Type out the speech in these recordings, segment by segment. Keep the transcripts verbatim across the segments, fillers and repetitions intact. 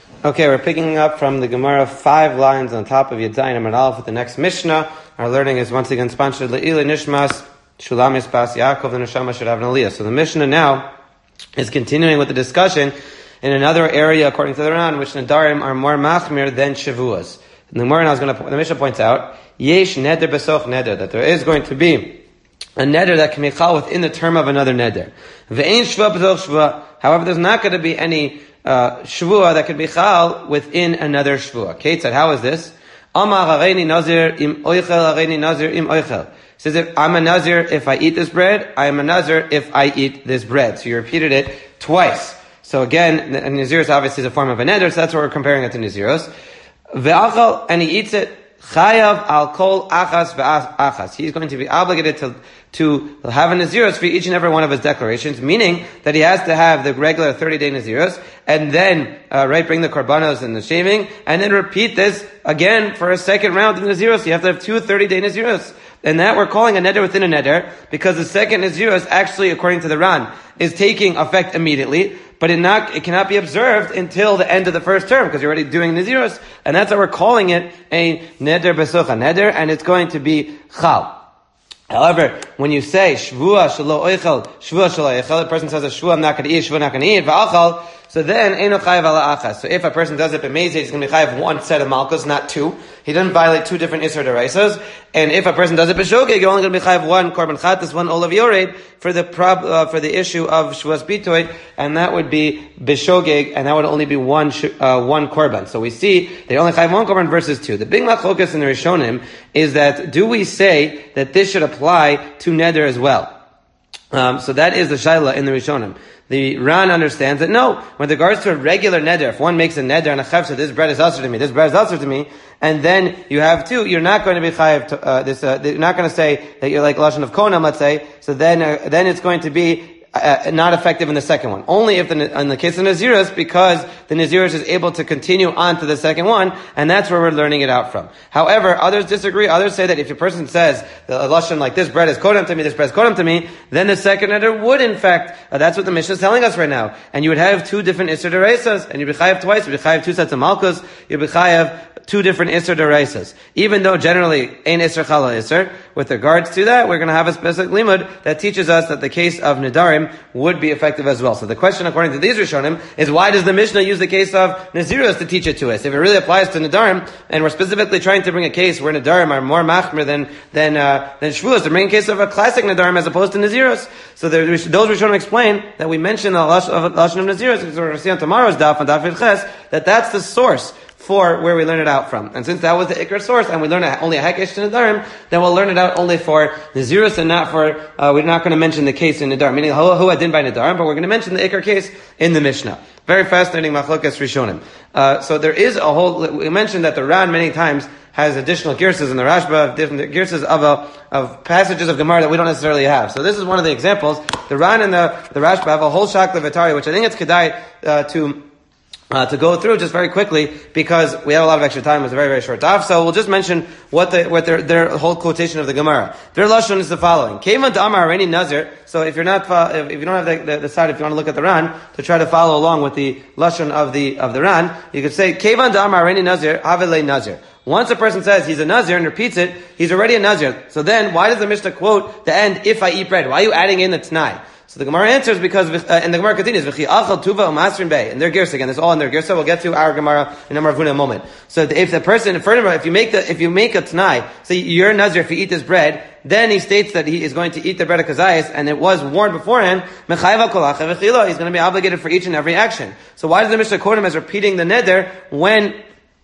Okay, we're picking up from the Gemara five lines on top of Yud Zayin Amud Aleph with the next Mishnah. Our learning is once again sponsored Le'ila Nishmas Shulamis Bas Yaakov the Neshama should have an Aliyah. So the Mishnah now is continuing with the discussion in another area according to the Ran, which Nadarim are more machmir than Shavuos. And the Gemara now is going to, the Mishnah points out, Yesh Neder Besoch Neder, that there is going to be a neder that can be chal within the term of another neder. Ve'ein shva besoch shva. However, there's not going to be any uh, shvua that can be chal within another shvua. Kate said, how is this? Amar hareini nazir im oichel, hareini nazir im oichel. Says if I'm a nazir if I eat this bread, I am a nazir if I eat this bread. So you repeated it twice. So again, a naziros obviously is a form of a neder, so that's what we're comparing it to naziros. Ve'achal, and he eats it. Chayav al kol achas ve'achas. He's going to be obligated to to have a naziros for each and every one of his declarations, meaning that he has to have the regular thirty-day naziros, and then, uh, right, bring the korbanos and the shaving, and then repeat this again for a second round of naziros. You have to have two thirty-day naziros. And that we're calling a neder within a neder, because the second naziros actually, according to the Ran, is taking effect immediately, but it not, it cannot be observed until the end of the first term, because you're already doing naziros, and that's why we're calling it a neder besocha neder, and it's going to be chal. However, when you say shvua shelo oichel, shvua shelo oichel, the person says a shvua I'm not going to eat, shvua I'm not going to eat, va'achal, so then eino chayav ala achas. So if a person does it b'mezid, he's going to be chayav one set of malchus, not two. He doesn't violate two different isur deraisas. And if a person does it b'shogeg, you're only going to be chayav one korban chatas, one olav yored for the prob, uh, for the issue of shvuas bitoy, and that would be b'shogeg, and that would only be one sh- uh, one korban. So we see they only chayav one korban versus two. The big machlokas in the Rishonim is that do we say that this should apply to neder as well? Um, so that is the shaila in the Rishonim. The Ran understands that no, with regards to a regular neder, if one makes a neder and a chav says this bread is usher to me, this bread is usher to me, and then you have two, you're not going to be chayav to, uh, this, uh, you're not going to say that you're like lashon of konam, let's say, so then, uh, then it's going to be Uh, not effective in the second one. Only if the, in the case of Naziris, because the Naziris is able to continue on to the second one, and that's where we're learning it out from. However, others disagree. Others say that if a person says, a lashon like this bread is kodem to me, this bread is kodem to me, then the second neder would in fact, uh, that's what the Mishnah is telling us right now. And you would have two different Isser Dereisas, and you'd be chayav twice, you'd be chayav two sets of Malkus, you'd be chayav two different Isser Dereisas. Even though generally, ein Isser Chala Isser, with regards to that, we're going to have a specific limud that teaches us that the case of Nedarim would be effective as well. So the question, according to these Rishonim, is why does the Mishnah use the case of Naziros to teach it to us? If it really applies to Nedarim, and we're specifically trying to bring a case where Nedarim are more machmir than than uh, than Shvuos, to bring a case of a classic Nedarim as opposed to Naziros. So there, those Rishonim explain that we mentioned the Lashon of, Lashon of Naziros, because we're going to see on tomorrow's daf, on daf Ches, that that's the source for where we learn it out from. And since that was the Ikar source, and we learn only a Hekesh to Nedarim, then we'll learn it out only for Nazirus and not for, uh, we're not going to mention the case in Nedarim, meaning who had din by Nedarim, but we're going to mention the Ikar case in the Mishnah. Very fascinating Machlokas Rishonim. Uh, so there is a whole, we mentioned that the Ran many times has additional girsas in the Rashba, different girsas of a, of passages of Gemara that we don't necessarily have. So this is one of the examples. The Ran and the, the Rashba have a whole Shakla Vitari, which I think it's Kedai, uh, to, Uh, to go through just very quickly, because we have a lot of extra time. It was a very, very short daf, so we'll just mention what the, what their, their whole quotation of the Gemara. Their lashon is the following. Kevan d'amar hareini nazir. So if you're not, if, if you don't have the, the, the side, if you want to look at the Ran, to try to follow along with the lashon of the, of the Ran, you could say, Kevan d'amar hareini nazir, havelei nazir. Once a person says he's a nazir and repeats it, he's already a nazir. So then, why does the Mishnah quote the end, if I eat bread? Why are you adding in the t'nai? So the Gemara answers because, uh, and the Gemara continues, V'chi achal tuva u'masrin bei. And their girsa again, it's all in their girsa. We'll get to our Gemara in Amar Avuna in a moment. So if the person, furthermore, if you make the, if you make a t'nai, say you're a nazir if you eat this bread, then he states that he is going to eat the bread of kazayas, and it was warned beforehand, mechayev al kol acha v'chila. He's going to be obligated for each and every action. So why does the Mishnah quote him as repeating the neder when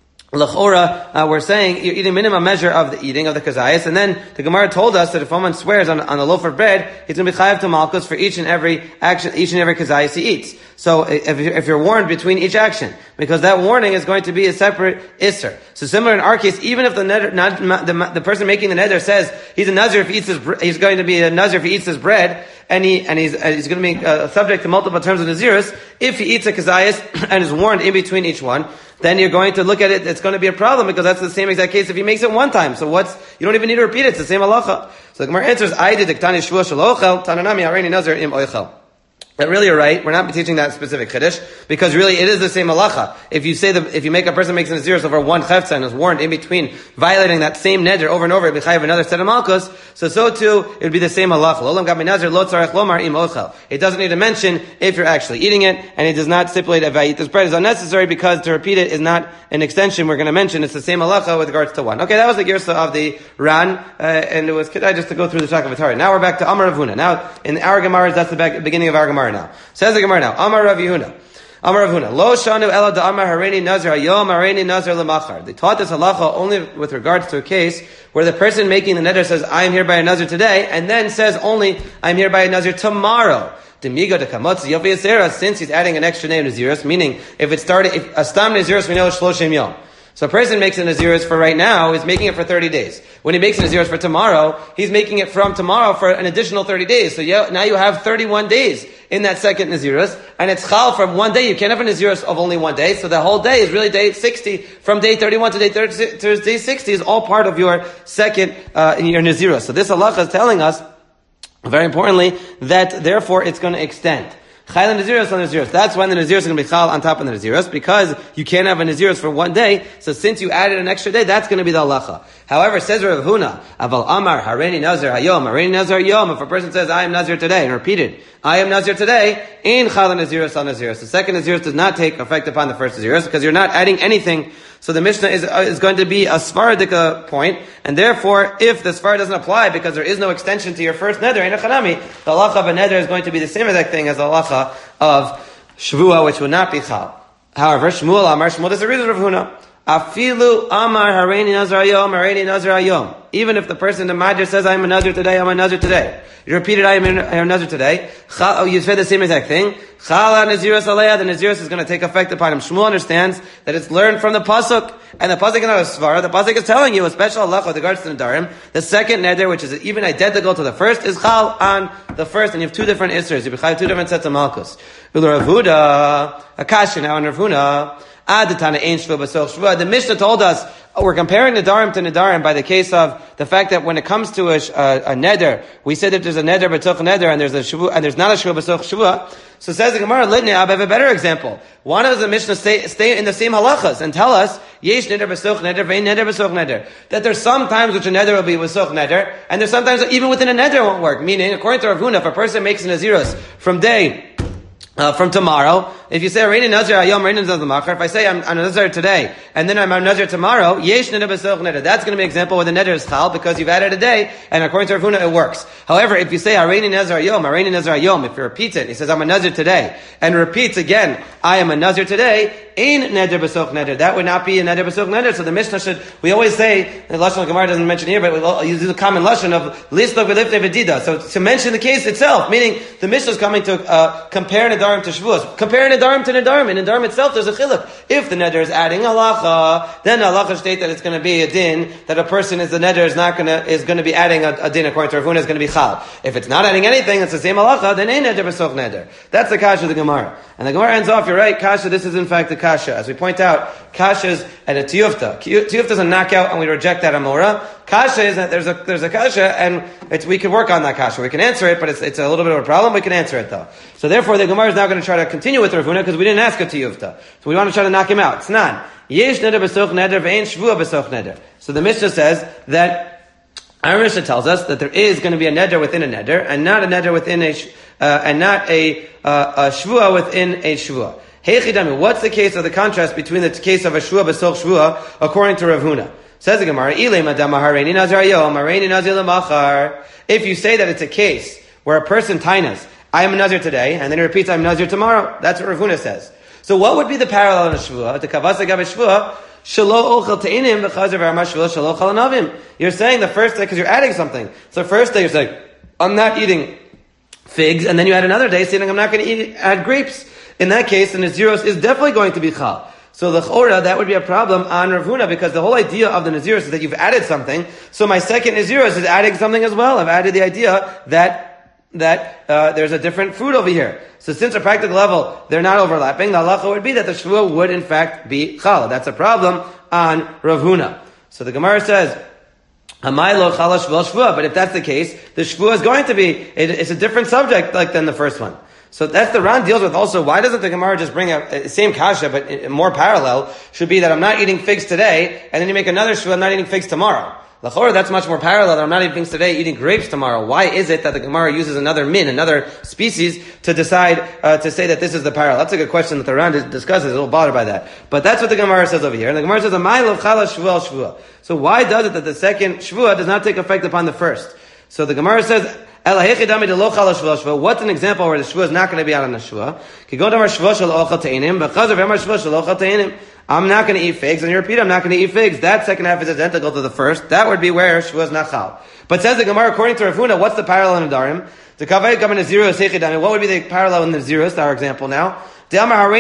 L'chora, uh, we're saying you're eating minimum measure of the eating of the kazayas, and then the Gemara told us that if someone swears on, on a loaf of bread, he's going to be chayav to malchus for each and every action, each and every kazayas he eats. So if, if you're warned between each action, because that warning is going to be a separate isser. So similar in our case, even if the neder, not, the, the person making the neder says he's a nazir if he eats his, he's going to be a nazir if he eats his bread, and he and he's uh, he's going to be uh, subject to multiple terms of nazirus. If he eats a kazayas and is warned in between each one, then you're going to look at it, it's going to be a problem, because that's the same exact case if he makes it one time. So what's, you don't even need to repeat it, it's the same halacha. So the Gemara answers, I did the Ktani Shvua Shalochel, Tananami Hareini Nazir Im Oichel. that really you're right. We're not teaching that specific chiddush because really it is the same halacha. If you say that if you make a person makes an naziros over one chefza and is warned in between violating that same neder over and over, it have another set of malchus. So so too it would be the same halacha. It doesn't need to mention if you're actually eating it, and it does not stipulate if I eat this bread is unnecessary because to repeat it is not an extension. We're going to mention it's the same halacha with regards to one. Okay, that was the girsa of the Ran, uh, and it was kedai just to go through the Shaka V'Tari. Now we're back to Amar Rav Huna. Now in our Gemaras, that's the back, beginning of our Gemara. Now says the Gemara now. Amar Rav Yehuna. Amar Rav Huna. Lo shanu ela da Amar hareini nazir hayom hareini nazir lemachar. They taught this halacha only with regards to a case where the person making the neder says, "I am here by a nazir today," and then says only, "I am here by a nazir tomorrow." Demigo de kamotz yofi yisera. Since he's adding an extra name naziros, meaning if it started, if astam naziros, we know it's shloshim yom. So a person makes a naziros for right now, is making it for thirty days. When he makes a naziros for tomorrow, he's making it from tomorrow for an additional thirty days. So yeah, now you have thirty-one days in that second naziros, and it's chal from one day. You can't have a naziros of only one day, so the whole day is really day sixty. From day thirty-one to day thirty to day sixty is all part of your second uh, in your naziros. So this halacha is telling us, very importantly, that therefore it's going to extend. Chayla Naziros on Naziros. That's when the Naziros is going to be chal on top of the Naziros, because you can't have a Naziros for one day. So since you added an extra day, that's going to be the halacha. However, says Rav Huna, Aval Amar Hareini Nazir Hayom, Hareini Nazir Hayom. If a person says, I am Nazir today, and repeated, I am Nazir today, in Chala Naziros on Naziros. The second Naziros does not take effect upon the first Naziros, because you're not adding anything. So the Mishnah is, uh, is going to be a Svaradika point, and therefore, if the Svar doesn't apply because there is no extension to your first neder, in a chanami, the halacha of a neder is going to be the same exact thing as the halacha of Shavua, which would not be chal. However, Shmuel Amar, Shmuel disagrees with Rav Huna. Afilu Amar Hareini Nazir Hayom, Hareini Nazir Hayom. Even if the person, the Madr says, I am a Nazir today, I am a Nazir today. You repeated, I am a Nazir today. Oh, you said the same exact thing. Chala Naziros Aleya, the Naziros is going to take effect upon him. Shmuel understands that it's learned from the Pasuk, and the Pasuk is not a Svara. The Pasuk is telling you a special halacha with regards to Nedarim. The second Neder, which is even identical to the first, is Chal on the first, and you have two different Isras. You have two different sets of Malkus. Rav Huda, Akashi now, and Rav Huna, the Mishnah told us, oh, we're comparing Nedarim to Nedarim by the case of the fact that when it comes to a, a, a Neder, we said that there's a Neder b'toch Neder and there's a Shavua, and there's not a Shavua b'toch Shavua. So says the Gemara, Litnei, I have a better example. Why does the Mishnah stay, stay in the same halachas and tell us, Yesh Neder b'toch Neder, vein Neder b'toch Neder, that there's some times which a Neder will be b'toch Neder, and there's sometimes even within a Neder it won't work. Meaning, according to Rav Huna, if a person makes an Naziros from day Uh, from tomorrow, if you say Reini Nazir Hayom, Reini Nazir Machar, if I say I'm, I'm a Nazir today, and then I'm a Nazir tomorrow, Yesh Neder B'Soch Neder. That's going to be an example where the Neder is Chal, because you've added a day, and according to Rav Huna, it works. However, if you say Reini Nazir Hayom, Reini Nazir Hayom, if you repeat it, he says I'm a Nazir today, and repeats again, I am a Nazir today, in Neder B'Soch Neder. That would not be a Neder B'Soch Neder. So the Mishnah should, we always say, the Lashon Gemara doesn't mention here, but we'll use the common Lashon of Listok V'Lifnei V'Dida. So to mention the case itself, meaning the Mishnah is coming to uh, compare Nedarim to Shavuos. Compare Nedarim to Nedarim. In Nedarim itself, there's a chiluk. If the Neder is adding halacha, then the halacha state that it's going to be a din, that a person is the Neder is not going to, is going to be adding a, a din according to Rav Huna is going to be chal. If it's not adding anything, it's the same halacha, then ain't Neder B'Soch Neder. That's the kasha of the Gemara. And the Gemara ends off, you're right, kasha, this is in fact the kasha. As we point out, kasha's at a tiyufta. Tiyufta is a knockout, and we reject that amora. Kasha is that there's a, there's a kasha, and it's, we can work on that kasha. We can answer it, but it's, it's a little bit of a problem. We can answer it though. So therefore, the Gemara is now going to try to continue with Rav Huna, because we didn't ask a tiyufta. So we want to try to knock him out. It's not. Yesh neder b'soch neder ve'en shvua b'soch neder. So the Mishnah says that, our Mishnah tells us that there is going to be a neder within a neder, and not a neder within a, uh, and not a, uh, a shvua within a shvua. Heichidami, what's the case of the contrast between the case of a shvua b'soch shvua, according to Rav Huna? Says the Gemara, if you say that it's a case where a person tainas, I am a Nazir today, and then he repeats, I am Nazir tomorrow, that's what Rav Huna says. So what would be the parallel in a shvua? The kavasa gav shvua, shelo ochel teinim v'chazer v'arma shvua shelo chal anavim. You're saying the first day, because you're adding something. So the first day you're saying, I'm not eating figs, and then you add another day saying, I'm not going to eat, add grapes. In that case, the Naziros is definitely going to be chal. So the chora, that would be a problem on Rav Huna, because the whole idea of the Naziros is that you've added something. So my second Naziros is adding something as well. I've added the idea that that uh, there's a different fruit over here. So since at practical level they're not overlapping, the halacha would be that the shvua would in fact be chala. That's a problem on Rav Huna. So the Gemara says, Hamay lo chala shvua shvua. But if that's the case, the shvua is going to be, it, it's a different subject like than the first one. So that's the Ran deals with also, why doesn't the Gemara just bring a, a same kasha, but a, a more parallel, should be that I'm not eating figs today, and then you make another shvua, I'm not eating figs tomorrow. L'chora, that's much more parallel that I'm not eating figs today, eating grapes tomorrow. Why is it that the Gemara uses another min, another species, to decide, uh, to say that this is the parallel? That's a good question that the Ran discusses, a little bothered by that. But that's what the Gemara says over here. And the Gemara says, "Amay chala shvua shvua." So why does it that the second shvua does not take effect upon the first? So the Gemara says, what's an example where the shvua is not going to be out on the shvua? I'm not going to eat figs, and you repeat, I'm not going to eat figs. That second half is identical to the first. That would be where shvua is not chal. But says the Gemara, according to Rav Huna, what's the parallel in Adarim? What would be the parallel in the Nazirus, our example now? In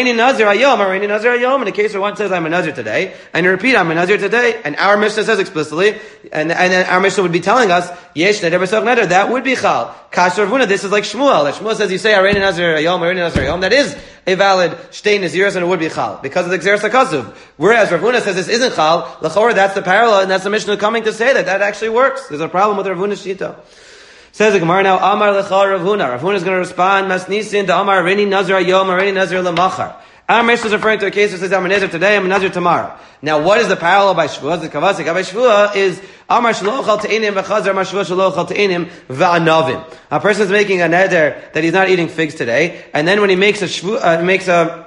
the case where one says, I'm a Nazir today, and you repeat, I'm a Nazir today, and our Mishnah says explicitly, and, and then our Mishnah would be telling us, Yesh neder b'soch neder, that would be chal. Kash Rav Huna, this is like Shmuel. Like Shmuel says, you say, Areini Nazir Hayom, Areini Nazir Hayom, that is a valid shtei Naziris, and it would be chal, because of the Gzeres HaKasuv. Whereas Rav Huna says this isn't chal, l'chor, that's the parallel, and that's the Mishnah coming to say that that actually works. There's a problem with Rav Huna's shita. Says the Gemara now, Amar lecha Rav Huna. Rav Huna is going to respond, Masnisin to Amar Areini Nazir Hayom, Areini Nazir lemachar. Our Mishnah is referring to a case that says, I'm a Nazir today, I'm a Nazir tomorrow. Now, what is the parallel by Shvuah? The Kavasik by Shvuah is, Amar shlochal te'inim v'chazar, Amar Shvuah shlochal te'inim v'anavim. A person is making a neder that he's not eating figs today, and then when he makes a Shvuah, uh, makes a,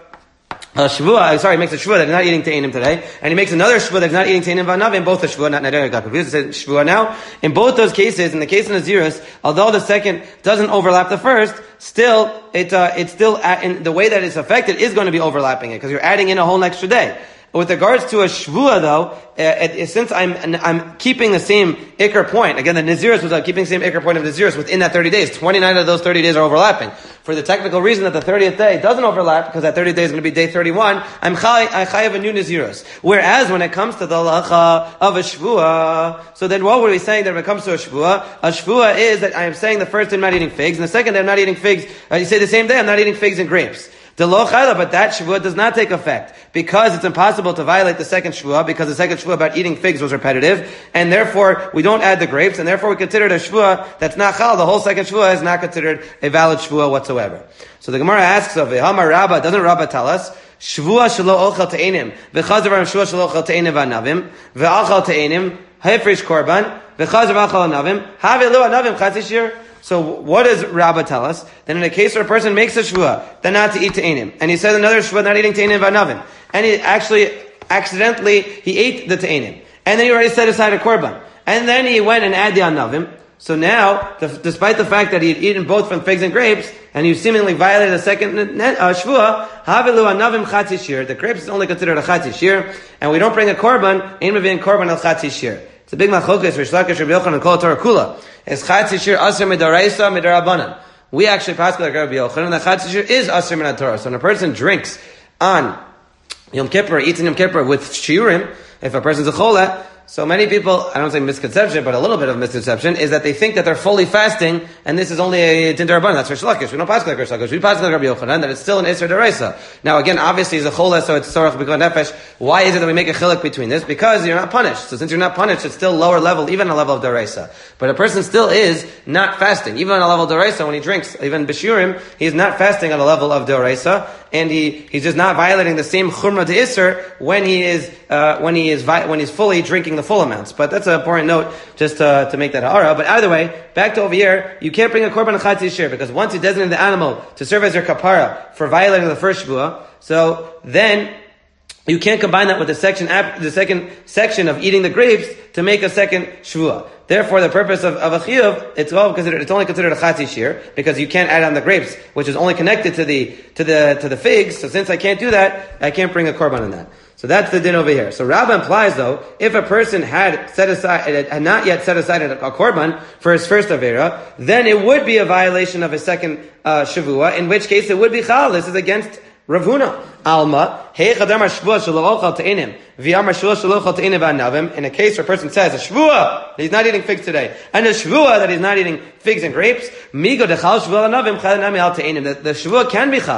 a Shvuah, sorry, he makes a Shvuah that he's not eating te'inim today, and he makes another Shvuah that he's not eating te'inim v'anavim, both the Shvuah, not neder, I got confused, it says Shvuah now. In both those cases, in the case of Nazirus, although the second doesn't overlap the first, still, it, uh, it's still, at, in the way that it's affected is going to be overlapping it, because you're adding in a whole extra day. With regards to a shvua, though, uh, it, it, since I'm I'm keeping the same ikr point, again, the Nazirus was uh, keeping the same ikr point of Nazirus within that thirty days. twenty-nine of those thirty days are overlapping. For the technical reason that the thirtieth day doesn't overlap, because that thirtieth day is going to be day thirty-one, I'm chay, I chayav a new Nazirus. Whereas when it comes to the halacha of a shvua, so then what were we saying that when it comes to a shvua? A shvua is that I am saying the first day I'm not eating figs, and the second day I'm not eating figs, uh, you say the same day I'm not eating figs and grapes. The lo chayla, but that shvuah does not take effect because it's impossible to violate the second shvuah, because the second shvuah about eating figs was repetitive, and therefore we don't add the grapes, and therefore we consider it a shvuah that's not chal. The whole second shvuah is not considered a valid shvuah whatsoever. So the Gemara asks of Hamar Rabba, doesn't Rabba tell us shvuah shelo ochel te'enim v'chazav shvuah shelo ochel te'enim v'anavim v'achal te'enim hefresh korban v'chazav achal anavim have lo anavim chatzi shir. So what does Rabbah tell us? Then in a case where a person makes a shvuah, then not to eat te'enim, and he says another shvuah, not eating te'enim v'anavim, and he actually, accidentally, he ate the te'enim, and then he already set aside a korban, and then he went and added the anavim. So now, the, despite the fact that he had eaten both from figs and grapes, and he seemingly violated the second uh, shvuah, havilu anavim chatzi shir, the grapes is only considered a chatzi shir, and we don't bring a korban, ein mevin korban al chatzi shir. It's a big machlokes, Rish Lakish, Rabbi Yochanan, and Kol Torah Kula. It's chatzi shir aser midaraisa midarabanan. We actually pass like Rabbi Yochanan, and the chatzi shir is aser min Torah. So when a person drinks on Yom Kippur, eats in Yom Kippur with shiurim, if a person's a chola, so many people, I don't say misconception, but a little bit of misconception, is that they think that they're fully fasting, and this is only a Tintar Rabbanan. That's Rish Lakish. We don't pass like Rish Lakish. We pass like Rabbi Yochanan, that it's still an Isser Deraisa. Now again, obviously it's a chola, so it's Sorach B'Kol Nefesh. Why is it that we make a chiluk between this? Because you're not punished. So since you're not punished, it's still lower level, even on a level of Deraisa. But a person still is not fasting. Even on a level of Deraisa, when he drinks, even B'Shurim, he's not fasting on a level of Deraisa, and he, he's just not violating the same Chumrah to Isser when he is, uh, when he is, vi- when he's fully drinking the full amounts. But that's an important note, just uh, to make that ha'ara. But either way, back to over here, you can't bring a korban chatzi shir, because once you designate the animal to serve as your kapara for violating the first shvuah, so then you can't combine that with the section, the second section of eating the grapes to make a second shvuah. Therefore, the purpose of, of a chiyuv, it's all considered, it's only considered a chatzi shir, because you can't add on the grapes, which is only connected to the, to the, to the figs. So since I can't do that, I can't bring a korban on that. So that's the din over here. So Rabbah implies, though, if a person had set aside, had not yet set aside a, a korban for his first avera, then it would be a violation of his second uh, shavua, in which case it would be chal. This is against Rav Huna. Alma, hey chadamar shvua shelo ochal te'enim, v'yamar shvua shelo ochal te'enim v'anavim. In a case where a person says a shvua that he's not eating figs today, and a shvua that he's not eating figs and grapes, migo dechal shvua anavim chal nami al te'enim. The shvua can be chal.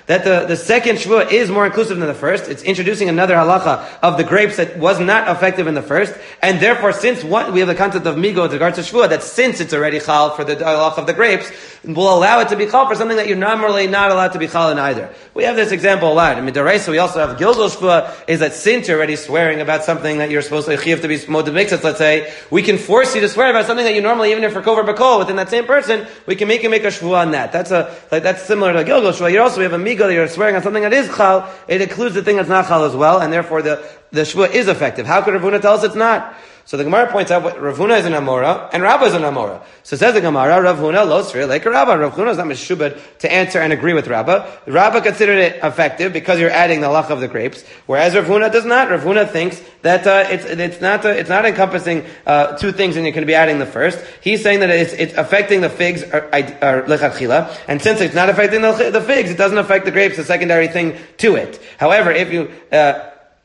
that the, the second Shvuah is more inclusive than the first. It's introducing another halacha of the grapes that was not effective in the first, and therefore, since what we have the concept of migo with regards to Shvuah, that since it's already chal for the halacha of the grapes, will allow it to be chal for something that you're normally not allowed to be chal in either. We have this example a lot. In Midaraisa, we also have Gilgul Shvuah, is that since you're already swearing about something that you're supposed to chiv to be moed mixed, let's say, we can force you to swear about something that you normally, even if for kover bakol within that same person, we can make you make a Shvuah on that. That's a like that's similar to Gilgul Shvuah. You also we have a migo that you're swearing on something that is chal. It includes the thing that's not chal as well, and therefore the the Shvuah is effective. How could Rav Huna tell us it's not? So the Gemara points out what Rav Huna is an Amora and Rabbah is an Amora. So says the Gemara, Rav Huna lo sfir like Rabbah. Rav Huna is not meshubed to answer and agree with Rabbah. Rabbah considered it effective because you're adding the halacha of the grapes, whereas Rav Huna does not. Rav Huna thinks that uh, it's it's not uh, it's not encompassing uh, two things, and you can be adding the first. He's saying that it's it's affecting the figs or lechatchila, and since it's not affecting the, the figs, it doesn't affect the grapes, the secondary thing to it. However, if you uh,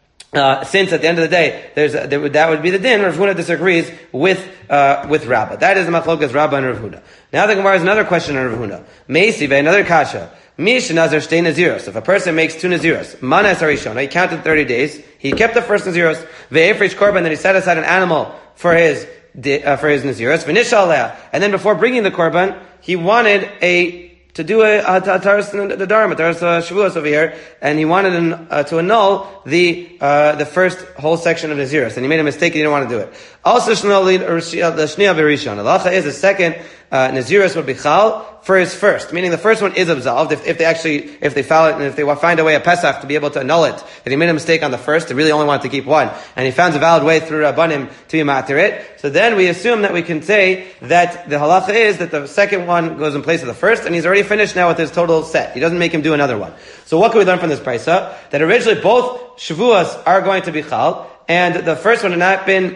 Uh, since at the end of the day, there's a, there would, that would be the din. Rav Huna disagrees with uh, with Rabbah. That is the machlokas Rabbah and Rav Huna. Now the Gemara has another question on Rav Huna. Meisi ve another kasha. Mish nazar shtei naziros. If a person makes two naziros, manas harishona, he counted thirty days. He kept the first naziros. Ve'efresh korban, then he set aside an animal for his uh, for his naziros. V'nishal leah, and then before bringing the korban, he wanted a to do a, a, a taras the dharma, taras shavuos over here, and he wanted an, uh, to annul the uh, the first whole section of Naziros, and he made a mistake, he didn't want to do it. Also, the shniya berishon, halacha is the second uh, Naziros would be chal for his first, meaning the first one is absolved if, if they actually, if they foul it, and if they find a way at Pesach to be able to annul it, that he made a mistake on the first, they really only wanted to keep one, and he found a valid way through Rabbanim to be matir it, so then we assume that we can say that the halacha is that the second one goes in place of the first, and he's already finished now with his total set. He doesn't make him do another one. So what can we learn from this brisa? That originally both Shavuos are going to be chal, and the first one had not been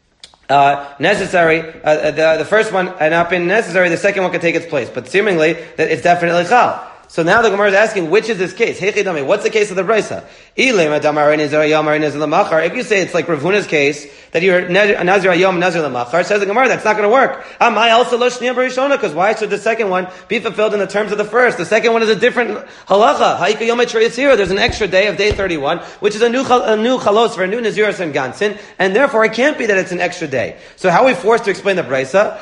Uh, necessary, uh, the, the first one had not been necessary, the second one could take its place. But seemingly, that it's definitely chal. So now the Gemara is asking, which is this case? What's the case of the brisa? If you say it's like Rav Huna's case, that you're Nazir Ayom, Nazir Lamachar, says the Gemara, that's not going to work. Because why should the second one be fulfilled in the terms of the first? The second one is a different halacha. There's an extra day of day thirty-one, which is a new a new chalos for a new Naziros and Gansin, and therefore it can't be that it's an extra day. So how are we forced to explain the brisa?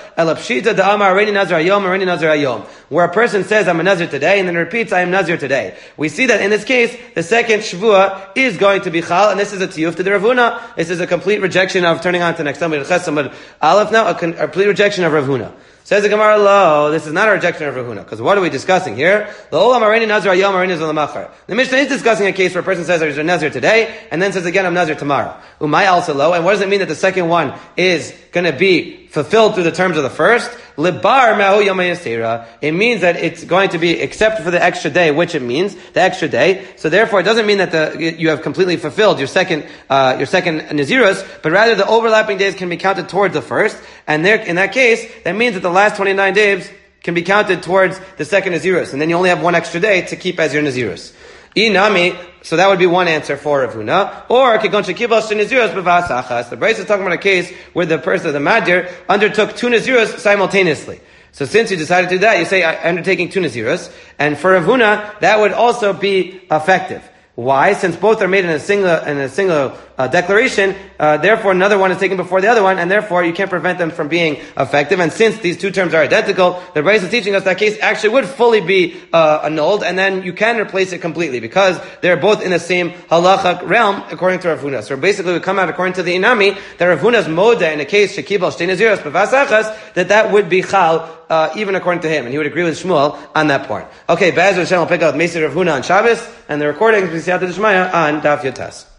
Where a person says, I'm a Nazir today, and then repeats, I am Nazir today. We see that in this case, the second Shvuah is going to be chal, and this is a tiyuf to the Rav Huna. This is a complete rejection of turning on to next time. Aleph now, a, con- a complete rejection of Rav Huna. Says the Gemara, lo, this is not a rejection of Rav Huna, because what are we discussing here? The Mishnah is discussing a case where a person says, I'm Nazir today, and then says again, I'm Nazir tomorrow. Umay also lo, and what does it mean that the second one is going to be fulfilled through the terms of the first? Libar ma'hu yomay yasera. It means that it's going to be except for the extra day, which it means the extra day. So therefore, it doesn't mean that the you have completely fulfilled your second uh, your second naziros, but rather the overlapping days can be counted towards the first. And there, in that case, that means that the last twenty-nine days can be counted towards the second naziros, and then you only have one extra day to keep as your naziros. Inami, so that would be one answer for Rav Huna. Or Kigon Shekibos Naziros B'Vasachas. The Brisa is talking about a case where the person, the Madir, undertook two Naziros simultaneously. So since you decided to do that, you say, I'm undertaking two Naziros. And for Rav Huna, that would also be effective. Why? Since both are made in a single in a single uh, declaration, uh, therefore another one is taken before the other one, and therefore you can't prevent them from being effective. And since these two terms are identical, the Brisa is teaching us that case actually would fully be uh, annulled, and then you can replace it completely because they're both in the same halacha realm according to Rav Huna. So basically, we come out according to the Inami that Rav Huna's moda in a case shekibal shtei naziros b'vasachas that that would be chal. Uh, even according to him, and he would agree with Shmuel on that point. Okay, Be'ez Hashem will pick up Meisi Rav Huna on Shabbos, and the recording is B'siyata D'Shmaya on Daf Yotas.